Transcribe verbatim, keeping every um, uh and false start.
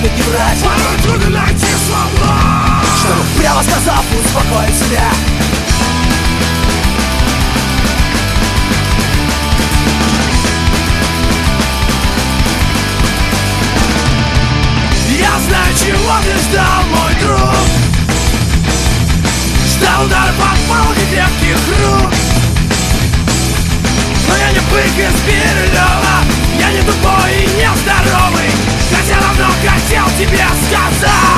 любит не врать. Порой трудно найти слова, чтобы, прямо сказав, успокоить себя. я знаю, чего ты ждал, мой друг. Ждал ударов от палки крепких рук. Но я не бык из Бирюлева, я не тупой и не здоровый, хотя давно хотел тебе сказать.